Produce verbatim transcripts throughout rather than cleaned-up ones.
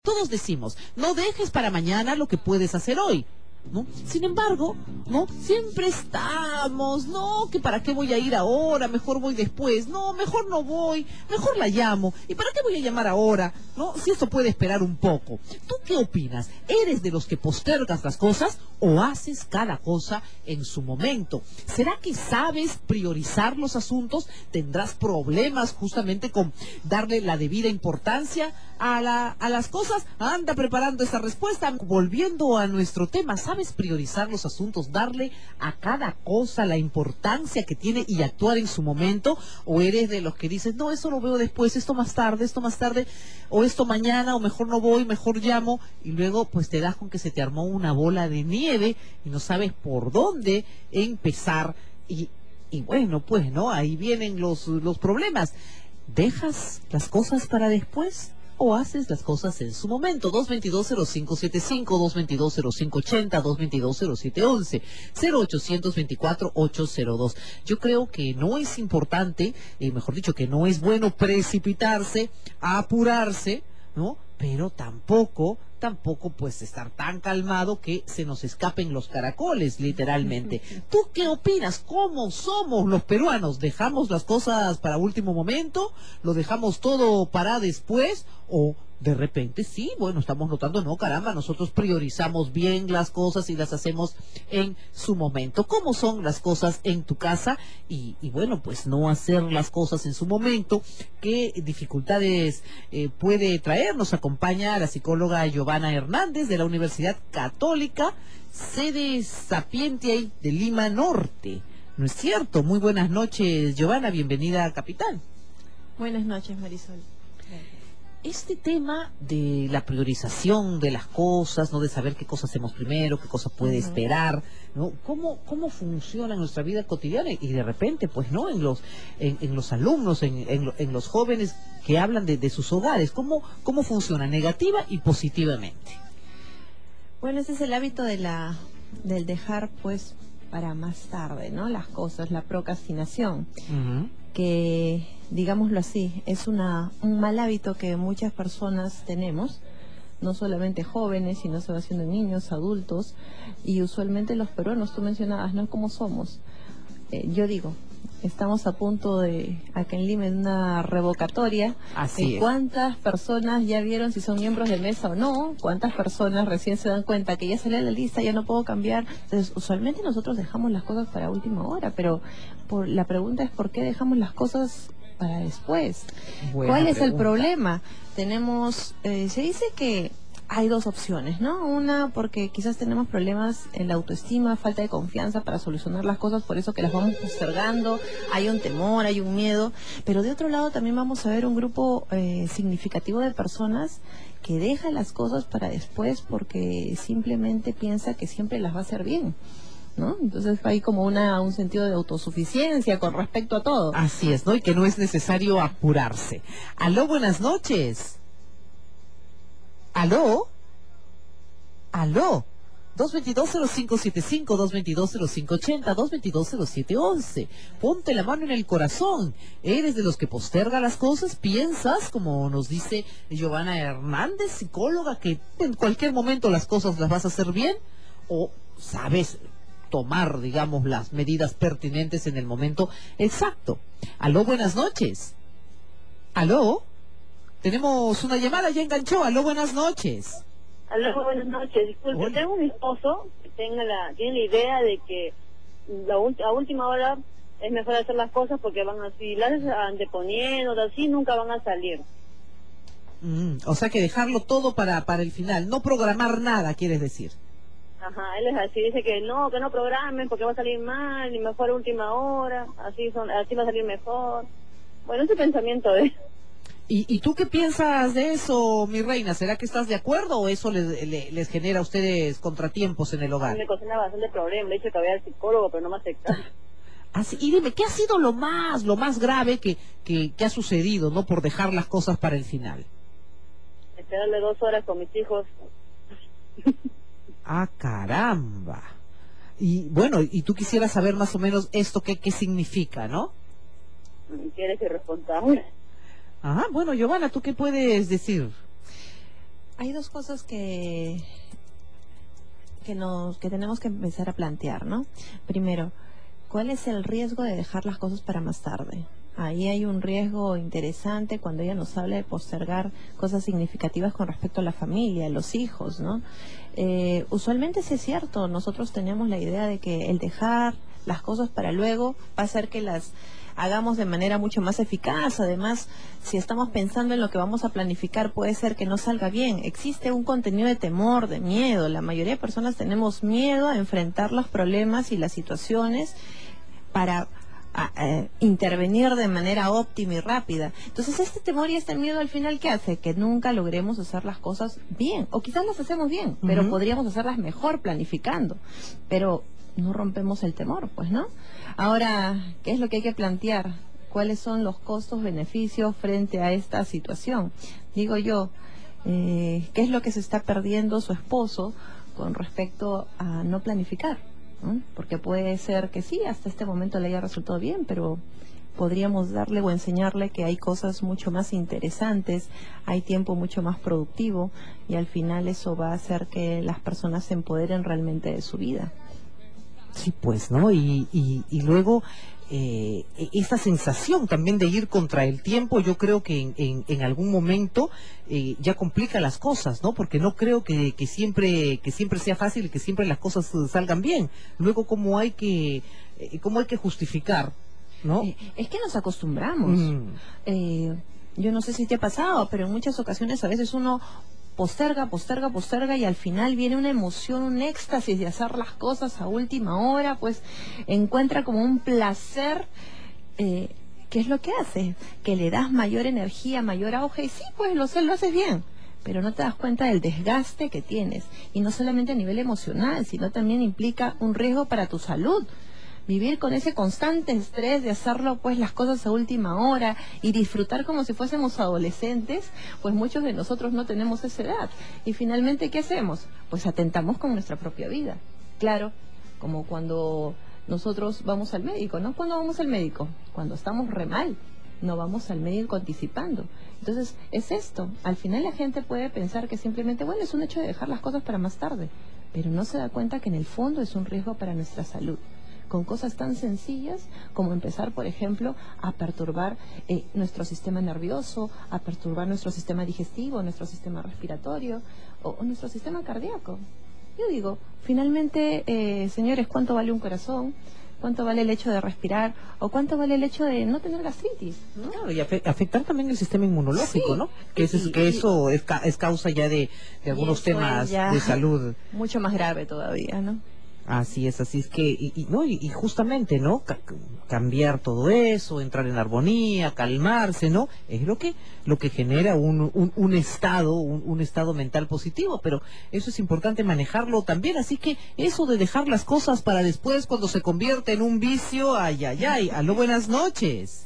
Todos decimos, no dejes para mañana lo que puedes hacer hoy, ¿no? Sin embargo, ¿no? Siempre estamos, no, que para qué voy a ir ahora, mejor voy después, no, mejor no voy, mejor la llamo, ¿y para qué voy a llamar ahora? ¿No? Si esto puede esperar un poco. ¿Tú qué opinas? ¿Eres de los que postergas las cosas o haces cada cosa en su momento? ¿Será que sabes priorizar los asuntos? ¿Tendrás problemas justamente con darle la debida importancia a, la, a las cosas? Anda preparando esa respuesta. Volviendo a nuestro tema, ¿sabes priorizar los asuntos? ¿Darle a cada cosa la importancia que tiene y actuar en su momento? ¿O eres de los que dices, no, eso lo veo después, esto más tarde, esto más tarde, o esto mañana, o mejor no voy, mejor llamo, y luego pues te das con que se te armó una bola de nieve y no sabes por dónde empezar y, y bueno, pues no, ahí vienen los, los problemas. ¿Dejas las cosas para después o haces las cosas en su momento? Dos veintidós cero cinco setenta y cinco, dos veintidós cero cinco ochenta, dos veintidós cero siete once, cero ochocientos veinticuatro ochocientos dos. Yo creo que no es importante, eh, mejor dicho, que no es bueno precipitarse, apurarse, ¿no? Pero tampoco, tampoco pues estar tan calmado que se nos escapen los caracoles, literalmente. ¿Tú qué opinas? ¿Cómo somos los peruanos? ¿Dejamos las cosas para último momento? ¿Lo dejamos todo para después? ¿O de repente sí, bueno, estamos notando, no, caramba, nosotros priorizamos bien las cosas y las hacemos en su momento? ¿Cómo son las cosas en tu casa? Y, y bueno, pues no hacer las cosas en su momento, ¿qué dificultades eh, puede traer? Nos acompaña la psicóloga Giovanna Hernández de la Universidad Católica, sede Sapientiae de Lima Norte. ¿No es cierto? Muy buenas noches, Giovanna, bienvenida a Capital. Buenas noches, Marisol. Este tema de la priorización de las cosas, ¿no? De saber qué cosa hacemos primero, qué cosa puede uh-huh. esperar, ¿no? ¿Cómo, cómo funciona en nuestra vida cotidiana? Y de repente, pues, ¿no? En los, en, en los alumnos, en, en, en los jóvenes que hablan de, de sus hogares, ¿cómo, cómo funciona negativa y positivamente? Bueno, ese es el hábito de la, del dejar, pues, para más tarde, ¿no? Las cosas, la procrastinación. Uh-huh. Que, digámoslo así, es una un mal hábito que muchas personas tenemos, no solamente jóvenes, sino se va haciendo niños, adultos, y usualmente los peruanos, tú mencionabas, ¿no? ¿Cómo somos? Eh, yo digo, estamos a punto de, acá en Lima, en una revocatoria. Así es. ¿Cuántas personas ya vieron si son miembros de mesa o no? ¿Cuántas personas recién se dan cuenta que ya salió la lista, ya no puedo cambiar? Entonces, usualmente nosotros dejamos las cosas para última hora, pero por, la pregunta es ¿por qué dejamos las cosas para después? Buena ¿Cuál es pregunta. el problema? Tenemos, eh, se dice que hay dos opciones, ¿no? Una, porque quizás tenemos problemas en la autoestima, falta de confianza para solucionar las cosas, por eso que las vamos postergando, hay un temor, hay un miedo, pero de otro lado también vamos a ver un grupo eh, significativo de personas que dejan las cosas para después porque simplemente piensa que siempre las va a hacer bien, ¿no? Entonces hay como una un sentido de autosuficiencia con respecto a todo. Así es, ¿no? Y que no es necesario apurarse. Aló, buenas noches. ¿Aló? ¿Aló? dos veintidós cero cinco setenta y cinco, dos veintidós cero cinco ochenta, dos veintidós cero siete once. Ponte la mano en el corazón. ¿Eres de los que posterga las cosas? ¿Piensas, como nos dice Giovanna Hernández, psicóloga, que en cualquier momento las cosas las vas a hacer bien? ¿O sabes tomar, digamos, las medidas pertinentes en el momento exacto? ¿Aló, buenas noches? ¿Aló? Tenemos una llamada, ya enganchó. Aló, buenas noches. Aló, buenas noches. Disculpe, Hola. Tengo un esposo que tenga la, tiene la idea de que la a última hora es mejor hacer las cosas porque van así, las anteponiendo, así nunca van a salir. Mm, o sea que dejarlo todo para, para el final, no programar nada, quieres decir. Ajá, él es así, dice que no, que no programen porque va a salir mal, y mejor a última hora, así son, así va a salir mejor. Bueno, ese pensamiento de... ¿Y, ¿Y tú qué piensas de eso, mi reina? ¿Será que estás de acuerdo o eso les, les, les genera a ustedes contratiempos en el hogar? Me cocina bastante problema, le he dicho que vaya al psicólogo, pero no me acepta. Así, y dime, ¿qué ha sido lo más, lo más grave que, que, que ha sucedido, no por dejar las cosas para el final? Esperarle dos horas con mis hijos. Ah, caramba. Y bueno, y tú quisieras saber más o menos esto, qué, qué significa, ¿no? ¿Quieres irresponsable? Ajá, bueno, Giovanna, ¿tú qué puedes decir? hay dos cosas que que nos que tenemos que empezar a plantear, ¿no? Primero, ¿cuál es el riesgo de dejar las cosas para más tarde? Ahí hay un riesgo interesante cuando ella nos habla de postergar cosas significativas con respecto a la familia, a los hijos, ¿no? Eh, usualmente sí es cierto, nosotros tenemos la idea de que el dejar las cosas para luego va a hacer que las hagamos de manera mucho más eficaz. Además, si estamos pensando en lo que vamos a planificar, puede ser que no salga bien. Existe un contenido de temor, de miedo. La mayoría de personas tenemos miedo a enfrentar los problemas y las situaciones para a, a, intervenir de manera óptima y rápida. Entonces este temor y este miedo al final, ¿qué hace? Que nunca logremos hacer las cosas bien, o quizás las hacemos bien, uh-huh. pero podríamos hacerlas mejor planificando, pero no rompemos el temor, pues, ¿no? Ahora, ¿qué es lo que hay que plantear? ¿Cuáles son los costos, beneficios frente a esta situación? Digo yo, eh, ¿qué es lo que se está perdiendo su esposo con respecto a no planificar? ¿No? Porque puede ser que sí, hasta este momento le haya resultado bien, pero podríamos darle o enseñarle que hay cosas mucho más interesantes, hay tiempo mucho más productivo, y al final eso va a hacer que las personas se empoderen realmente de su vida. Sí, pues, ¿no? Y, y, y luego eh, esa sensación también de ir contra el tiempo, yo creo que en, en, en algún momento eh, ya complica las cosas, ¿no? Porque no creo que, que siempre que siempre sea fácil y que siempre las cosas salgan bien. Luego, ¿cómo hay que eh, cómo hay que justificar, ¿no? Eh, es que nos acostumbramos. Mm. Eh, yo no sé si te ha pasado, pero en muchas ocasiones a veces uno posterga, posterga, posterga, y al final viene una emoción, un éxtasis de hacer las cosas a última hora, pues encuentra como un placer. Eh, ¿qué es lo que hace? Que le das mayor energía, mayor auge, y sí, pues lo, lo haces bien, pero no te das cuenta del desgaste que tienes, y no solamente a nivel emocional, sino también implica un riesgo para tu salud. Vivir con ese constante estrés de hacerlo, pues, las cosas a última hora y disfrutar como si fuésemos adolescentes, pues muchos de nosotros no tenemos esa edad. Y finalmente, ¿qué hacemos? Pues atentamos con nuestra propia vida. Claro, como cuando nosotros vamos al médico, ¿no? ¿Cuándo vamos al médico? Cuando estamos re mal. No vamos al médico anticipando. Entonces, es esto. Al final la gente puede pensar que simplemente, bueno, es un hecho de dejar las cosas para más tarde, pero no se da cuenta que en el fondo es un riesgo para nuestra salud, con cosas tan sencillas como empezar, por ejemplo, a perturbar eh, nuestro sistema nervioso, a perturbar nuestro sistema digestivo, nuestro sistema respiratorio o, o nuestro sistema cardíaco. Yo digo, finalmente, eh, señores, ¿cuánto vale un corazón? ¿Cuánto vale el hecho de respirar? ¿O cuánto vale el hecho de no tener gastritis? ¿No? Claro, y afe afectar también el sistema inmunológico, sí, ¿no? Que, es, y, que eso es, ca es causa ya de, de algunos temas de salud. Mucho más grave todavía, ¿no? Así es, así es que, y, y, no, y, y justamente, ¿no? Ca cambiar todo eso, entrar en armonía, calmarse, ¿no? Es lo que, lo que genera un, un, un estado, un, un estado mental positivo, pero eso es importante manejarlo también, así que eso de dejar las cosas para después cuando se convierte en un vicio, ay, ay, ay. Aló, buenas noches.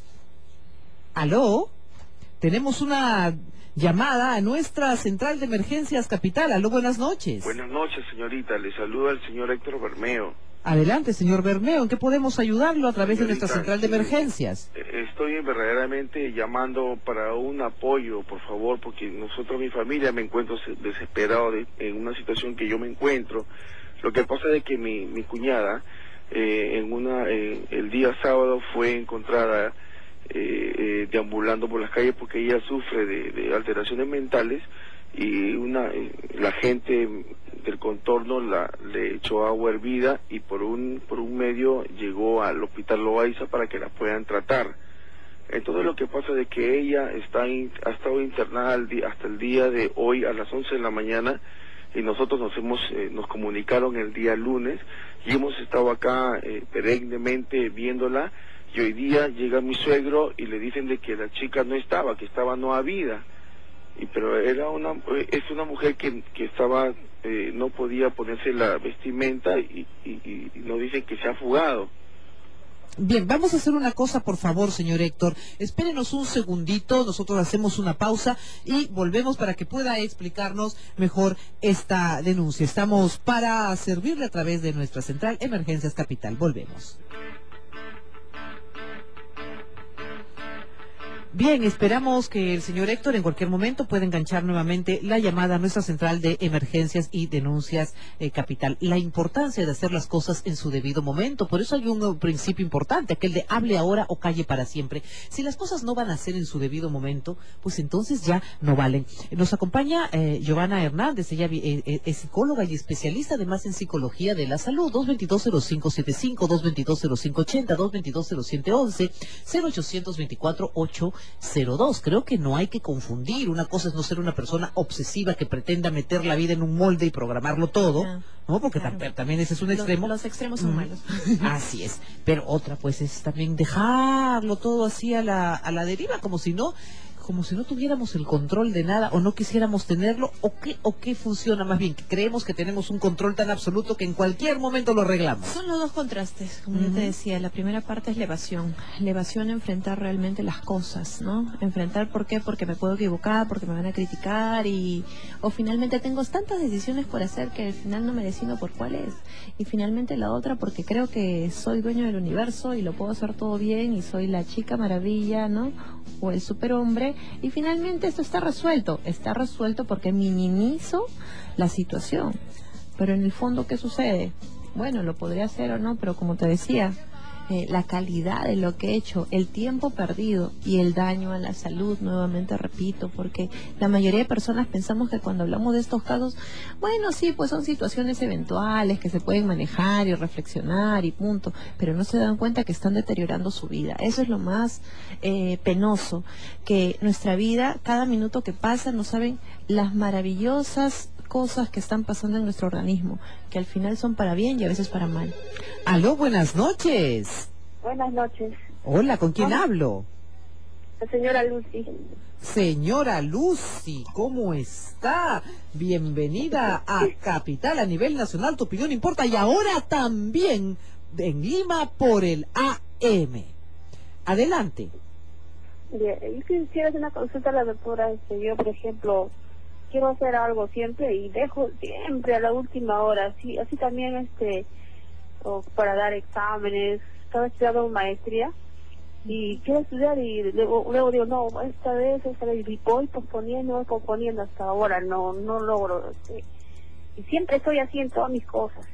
Aló, tenemos una llamada a nuestra central de emergencias capital. Aló, buenas noches. Buenas noches, señorita. Le saluda el señor Héctor Bermeo. Adelante, señor Bermeo. ¿En qué podemos ayudarlo a través señorita, de nuestra central de emergencias? Estoy verdaderamente llamando para un apoyo, por favor, porque nosotros, mi familia, me encuentro desesperado de, en una situación que yo me encuentro. Lo que pasa es que mi, mi cuñada, eh, en una, eh, el día sábado fue encontrada Eh, eh, deambulando por las calles porque ella sufre de, de alteraciones mentales, y una eh, la gente del contorno la, le echó agua hervida y por un por un medio llegó al hospital Loaiza para que la puedan tratar. Entonces lo que pasa es que ella está in, ha estado internada al día, hasta el día de hoy a las once de la mañana, y nosotros nos hemos eh, nos comunicaron el día lunes y hemos estado acá eh, perennemente viéndola. Y hoy día llega mi suegro y le dicen de que la chica no estaba, que estaba no habida. Y pero era una es una mujer que, que estaba eh, no podía ponerse la vestimenta, y, y, y nos dicen que se ha fugado. Bien, vamos a hacer una cosa, por favor, señor Héctor. Espérenos un segundito, nosotros hacemos una pausa y volvemos para que pueda explicarnos mejor esta denuncia. Estamos para servirle a través de nuestra central Emergencias Capital. Volvemos. Bien, esperamos que el señor Héctor en cualquier momento pueda enganchar nuevamente la llamada a nuestra central de emergencias y denuncias eh, capital. La importancia de hacer las cosas en su debido momento. Por eso hay un uh, principio importante, aquel de hable ahora o calle para siempre. Si las cosas no van a ser en su debido momento, pues entonces ya no valen. Nos acompaña eh, Giovanna Hernández, ella eh, eh, es psicóloga y especialista además en psicología de la salud. Dos veintidós cero cinco setenta y cinco, dos veintidós cero cinco ochenta, dos veintidós cero siete once, cero ochocientos veinticuatro ocho cero dos. Creo que no hay que confundir. Una cosa es no ser una persona obsesiva que pretenda meter la vida en un molde y programarlo todo, ¿no? Porque claro. tam también ese es un extremo. Los, los extremos son mm. malos. Así es. Pero otra pues es también dejarlo todo así a la, a la deriva, como si no como si no tuviéramos el control de nada o no quisiéramos tenerlo, o qué o qué funciona más bien, que creemos que tenemos un control tan absoluto que en cualquier momento lo arreglamos. Son los dos contrastes, como Uh-huh. yo te decía. La primera parte es la evasión. La evasión, enfrentar realmente las cosas, ¿no? Enfrentar, ¿por qué? Porque me puedo equivocar, porque me van a criticar y... O finalmente tengo tantas decisiones por hacer que al final no me decido por cuál es. Y finalmente la otra porque creo que soy dueño del universo y lo puedo hacer todo bien y soy la chica maravilla, ¿no? O el superhombre. Y finalmente esto está resuelto. Está resuelto porque minimizo la situación. Pero en el fondo, ¿qué sucede? Bueno, lo podría hacer o no, pero como te decía, eh, la calidad de lo que he hecho, el tiempo perdido y el daño a la salud, nuevamente repito, porque la mayoría de personas pensamos que cuando hablamos de estos casos, bueno, sí, pues son situaciones eventuales que se pueden manejar y reflexionar y punto, pero no se dan cuenta que están deteriorando su vida. Eso es lo más eh, penoso, que nuestra vida, cada minuto que pasa, no saben las maravillosas cosas que están pasando en nuestro organismo, que al final son para bien y a veces para mal. Aló, buenas noches. Buenas noches. Hola, ¿con quién Hola. hablo? La señora Lucy. Señora Lucy, ¿cómo está? Bienvenida a Capital a nivel nacional, tu opinión importa, y ahora también en Lima por el A M. Adelante. Bien, yo quisiera hacer una consulta a la doctora. Este, yo, por ejemplo, quiero hacer algo siempre y dejo siempre a la última hora, así así también este o para dar exámenes. Estaba estudiando maestría y quiero estudiar y luego, luego digo, no, esta vez, esta vez, y voy posponiendo, voy posponiendo hasta ahora, no no logro. Este, y siempre estoy así en todas mis cosas.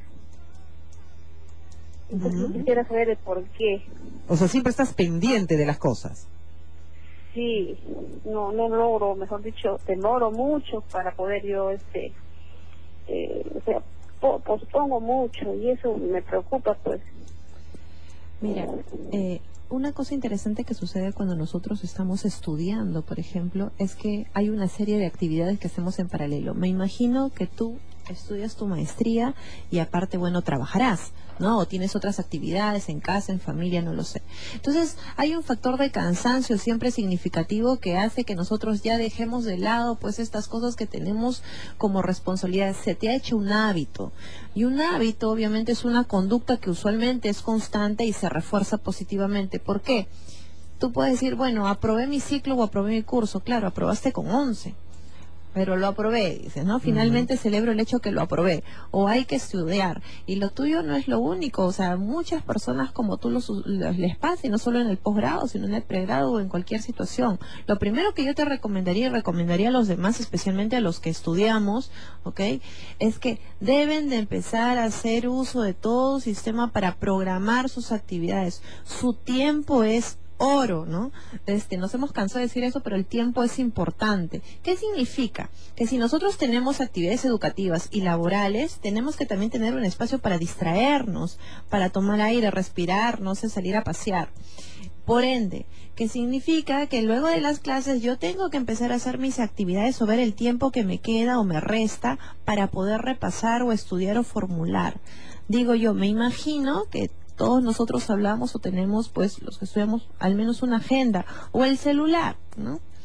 Entonces Uh-huh. quisiera saber el por qué. O sea, siempre estás pendiente de las cosas. Sí, no no logro, mejor dicho, demoro mucho para poder yo, este, eh, o sea, po pospongo mucho y eso me preocupa, pues. Mira, eh, una cosa interesante que sucede cuando nosotros estamos estudiando, por ejemplo, es que hay una serie de actividades que hacemos en paralelo. Me imagino que tú estudias tu maestría y aparte, bueno, trabajarás, ¿no? O tienes otras actividades en casa, en familia, no lo sé. Entonces, hay un factor de cansancio siempre significativo que hace que nosotros ya dejemos de lado, pues, estas cosas que tenemos como responsabilidad. Se te ha hecho un hábito. Y un hábito, obviamente, es una conducta que usualmente es constante y se refuerza positivamente. ¿Por qué? Tú puedes decir, bueno, aprobé mi ciclo o aprobé mi curso. Claro, aprobaste con once. Pero lo aprobé, dices, ¿no? Finalmente uh-huh. celebro el hecho que lo aprobé. O hay que estudiar. Y lo tuyo no es lo único. O sea, muchas personas como tú los, los, les pasa, y no solo en el posgrado, sino en el pregrado o en cualquier situación. Lo primero que yo te recomendaría, y recomendaría a los demás, especialmente a los que estudiamos, ¿ok? Es que deben de empezar a hacer uso de todo sistema para programar sus actividades. Su tiempo es oro, ¿no? Este, nos hemos cansado de decir eso, pero el tiempo es importante. ¿Qué significa? Que si nosotros tenemos actividades educativas y laborales, tenemos que también tener un espacio para distraernos, para tomar aire, respirar, no sé, salir a pasear. Por ende, ¿qué significa? Que luego de las clases yo tengo que empezar a hacer mis actividades o ver el tiempo que me queda o me resta para poder repasar o estudiar o formular. Digo yo, me imagino que todos nosotros hablamos o tenemos, pues, los que estudiamos, al menos una agenda o el celular, ¿no?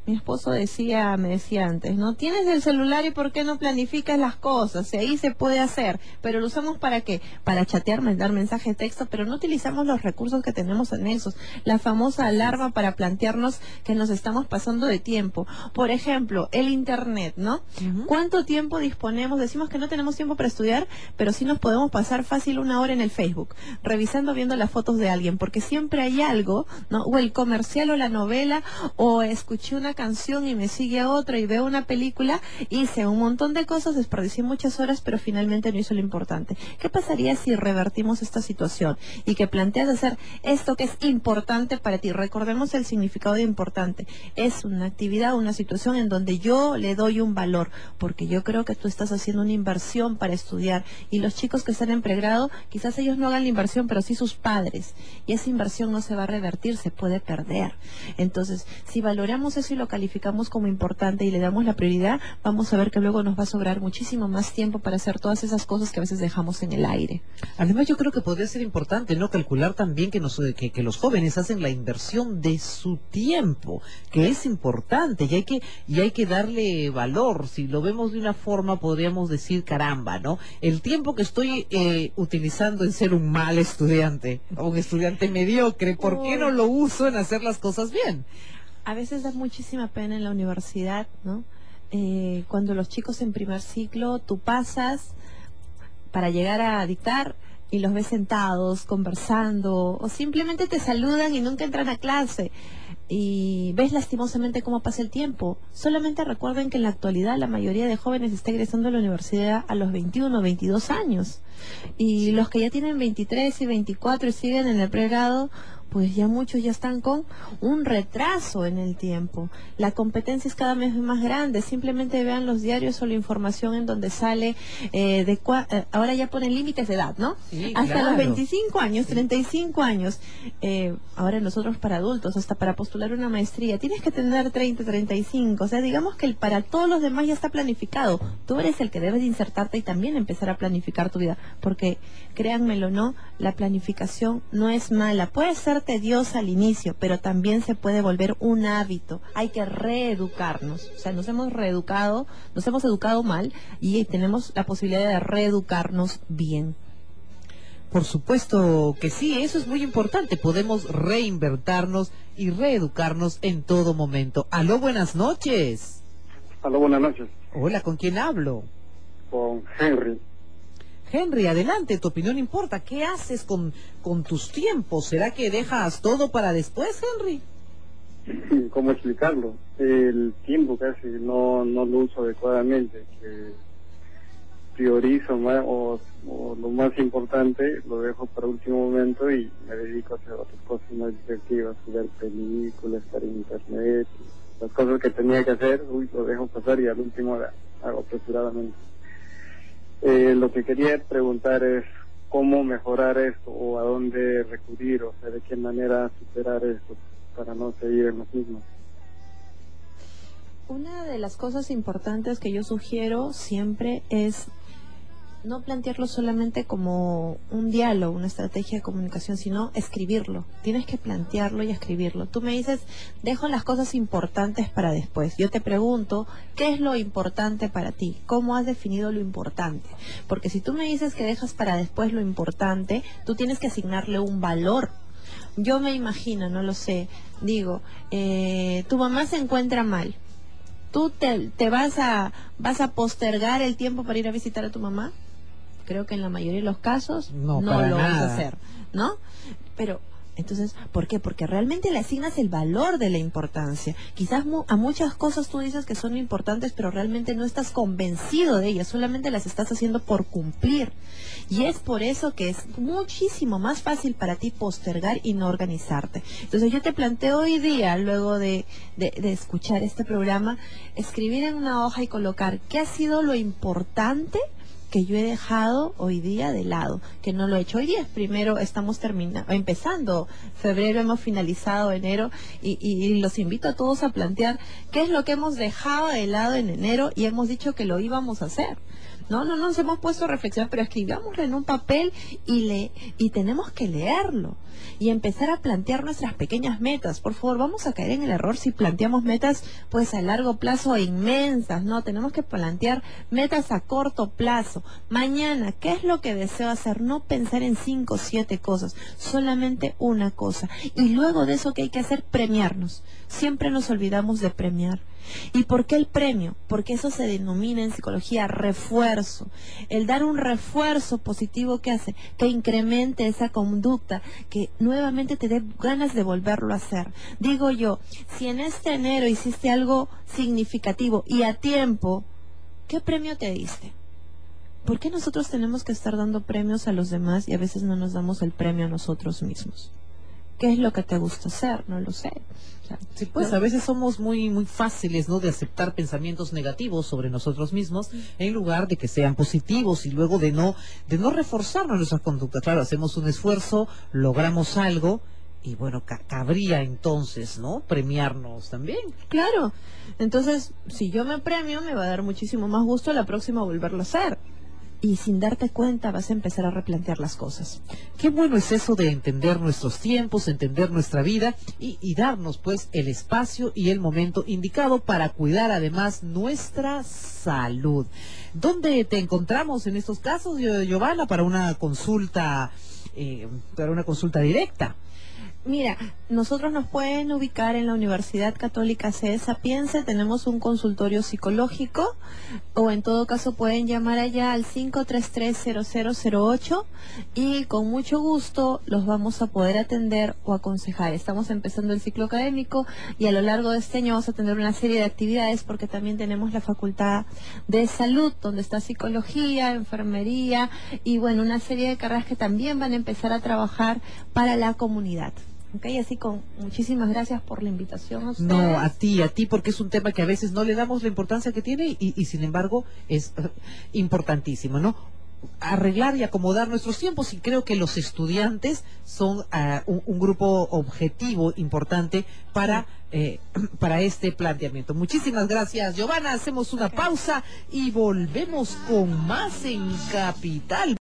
Mi esposo decía, me decía antes, ¿no? Tienes el celular y ¿por qué no planificas las cosas? Si ahí se puede hacer, pero lo usamos ¿para qué? Para chatear, mandar mensajes de texto, pero no utilizamos los recursos que tenemos anexos. La famosa alarma para plantearnos que nos estamos pasando de tiempo. Por ejemplo, el internet, ¿no? Uh-huh. ¿Cuánto tiempo disponemos? Decimos que no tenemos tiempo para estudiar, pero sí nos podemos pasar fácil una hora en el Facebook, revisando, viendo las fotos de alguien, porque siempre hay algo, ¿no? O el comercial o la novela, o escuché una canción y me sigue otra y veo una película, hice un montón de cosas, desperdicié muchas horas, pero finalmente no hice lo importante. ¿Qué pasaría si revertimos esta situación y que planteas hacer esto que es importante para ti? Recordemos el significado de importante. Es una actividad, una situación en donde yo le doy un valor, porque yo creo que tú estás haciendo una inversión para estudiar, y los chicos que están en pregrado, quizás ellos no hagan la inversión, pero sí sus padres, y esa inversión no se va a revertir, se puede perder. Entonces, si valoramos eso y lo calificamos como importante y le damos la prioridad, vamos a ver que luego nos va a sobrar muchísimo más tiempo para hacer todas esas cosas que a veces dejamos en el aire. Además, yo creo que podría ser importante, ¿no?, calcular también que, nos, que, que los jóvenes hacen la inversión de su tiempo, que es importante, y hay que y hay que darle valor. Si lo vemos de una forma, podríamos decir, caramba, ¿no? El tiempo que estoy eh, utilizando en ser un mal estudiante, o un estudiante mediocre, ¿por qué no lo uso en hacer las cosas bien? A veces da muchísima pena en la universidad, ¿no? Eh, cuando los chicos en primer ciclo, tú pasas para llegar a dictar y los ves sentados, conversando, o simplemente te saludan y nunca entran a clase. Y ves lastimosamente cómo pasa el tiempo. Solamente recuerden que en la actualidad la mayoría de jóvenes está egresando a la universidad a los veintiuno, veintidós años. Y los que ya tienen veintitrés y veinticuatro y siguen en el pregrado, pues ya muchos ya están con un retraso en el tiempo. La competencia es cada vez más grande. Simplemente vean los diarios o la información en donde sale eh, de cua eh, ahora ya ponen límites de edad, ¿no? Sí, hasta claro. los veinticinco años, sí. treinta y cinco años. Eh, ahora nosotros para adultos, hasta para postular una maestría, tienes que tener treinta, treinta y cinco. O sea, digamos que el, para todos los demás ya está planificado. Tú eres el que debes de insertarte y también empezar a planificar tu vida. Porque, créanmelo, ¿no? La planificación no es mala. Puede ser tediosa al inicio, pero también se puede volver un hábito. Hay que reeducarnos. O sea, nos hemos reeducado, nos hemos educado mal y tenemos la posibilidad de reeducarnos bien. Por supuesto que sí, eso es muy importante. Podemos reinventarnos y reeducarnos en todo momento. Aló, buenas noches. Aló, buenas noches. Hola, ¿con quién hablo? Con Henry. Henry, adelante, tu opinión importa. ¿Qué haces con, con tus tiempos? ¿Será que dejas todo para después, Henry? ¿Cómo explicarlo? El tiempo casi no, no lo uso adecuadamente. Que priorizo más, o, o lo más importante lo dejo para último momento y me dedico a hacer otras cosas más divertidas, ver películas, estar en internet, las cosas que tenía que hacer, uy, lo dejo pasar y al último hago apresuradamente. Eh, lo que quería preguntar es cómo mejorar esto o a dónde recurrir, o sea, de qué manera superar esto para no seguir en los mismos. Una de las cosas importantes que yo sugiero siempre es no plantearlo solamente como un diálogo, una estrategia de comunicación, sino escribirlo. Tienes que plantearlo y escribirlo. Tú me dices, dejo las cosas importantes para después. Yo te pregunto, ¿qué es lo importante para ti? ¿Cómo has definido lo importante? Porque si tú me dices que dejas para después lo importante, tú tienes que asignarle un valor. Yo me imagino, no lo sé, digo, eh, tu mamá se encuentra mal. ¿Tú te, te vas a, vas a postergar el tiempo para ir a visitar a tu mamá? Creo que en la mayoría de los casos no, no lo nada. vas a hacer, ¿no? Pero, entonces, ¿por qué? Porque realmente le asignas el valor de la importancia. Quizás mu a muchas cosas tú dices que son importantes, pero realmente no estás convencido de ellas, solamente las estás haciendo por cumplir. Y es por eso que es muchísimo más fácil para ti postergar y no organizarte. Entonces yo te planteo hoy día, luego de, de, de escuchar este programa, escribir en una hoja y colocar qué ha sido lo importante que yo he dejado hoy día de lado, que no lo he hecho. Hoy día es primero, estamos terminando, empezando febrero, hemos finalizado enero y, y, y los invito a todos a plantear qué es lo que hemos dejado de lado en enero y hemos dicho que lo íbamos a hacer. No, no nos hemos puesto a reflexionar, pero escribámoslo en un papel y le y tenemos que leerlo y empezar a plantear nuestras pequeñas metas. Por favor, vamos a caer en el error si planteamos metas pues a largo plazo e inmensas. No, tenemos que plantear metas a corto plazo. Mañana, ¿qué es lo que deseo hacer? No pensar en cinco o siete cosas, solamente una cosa. Y luego de eso, ¿qué hay que hacer? Premiarnos. Siempre nos olvidamos de premiar. ¿Y por qué el premio? Porque eso se denomina en psicología refuerzo. El dar un refuerzo positivo, ¿qué hace? Que incremente esa conducta, que nuevamente te dé ganas de volverlo a hacer. Digo yo, si en este enero hiciste algo significativo y a tiempo, ¿qué premio te diste? ¿Por qué nosotros tenemos que estar dando premios a los demás y a veces no nos damos el premio a nosotros mismos? ¿Qué es lo que te gusta hacer? No lo sé. O sea, sí, pues no. A veces somos muy muy fáciles, ¿no?, de aceptar pensamientos negativos sobre nosotros mismos en lugar de que sean positivos y luego de no de no reforzar nuestra conducta. Claro, hacemos un esfuerzo, logramos algo y bueno, ca cabría entonces, ¿no?, premiarnos también. Claro. Entonces, si yo me premio, me va a dar muchísimo más gusto la próxima volverlo a hacer. Y sin darte cuenta vas a empezar a replantear las cosas. Qué bueno es eso de entender nuestros tiempos, entender nuestra vida y, y darnos pues el espacio y el momento indicado para cuidar además nuestra salud. ¿Dónde te encontramos en estos casos, Giovanna, para una consulta, eh, para una consulta directa? Mira, nosotros nos pueden ubicar en la Universidad Católica C E Sapiense, tenemos un consultorio psicológico, o en todo caso pueden llamar allá al cinco tres tres cero cero cero ocho y con mucho gusto los vamos a poder atender o aconsejar. Estamos empezando el ciclo académico y a lo largo de este año vamos a tener una serie de actividades porque también tenemos la Facultad de Salud, donde está psicología, enfermería y bueno, una serie de carreras que también van a empezar a trabajar para la comunidad. Ok, así con muchísimas gracias por la invitación a ustedes. No, a ti, a ti, porque es un tema que a veces no le damos la importancia que tiene y, y sin embargo es uh, importantísimo, ¿no? Arreglar y acomodar nuestros tiempos y creo que los estudiantes son uh, un, un grupo objetivo importante para, eh, para este planteamiento. Muchísimas gracias, Giovanna. Hacemos una pausa y volvemos con más en Capital.